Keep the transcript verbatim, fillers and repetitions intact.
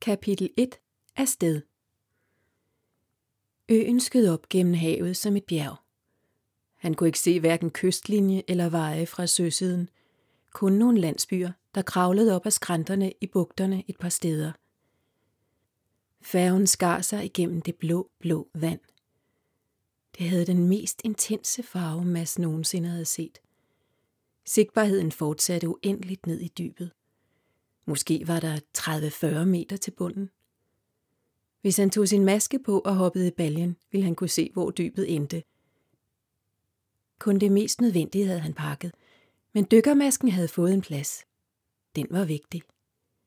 Kapitel et. Afsted. Øen skød op gennem havet som et bjerg. Han kunne ikke se hverken kystlinje eller veje fra søsiden. Kun nogle landsbyer, der kravlede op ad skrænterne i bugterne et par steder. Færgen skar sig igennem det blå, blå vand. Det havde den mest intense farve, Mads nogensinde havde set. Sigtbarheden fortsatte uendeligt ned i dybet. Måske var der tredive til fyrre meter til bunden. Hvis han tog sin maske på og hoppede i baljen, ville han kunne se, hvor dybet endte. Kun det mest nødvendige havde han pakket, men dykkermasken havde fået en plads. Den var vigtig.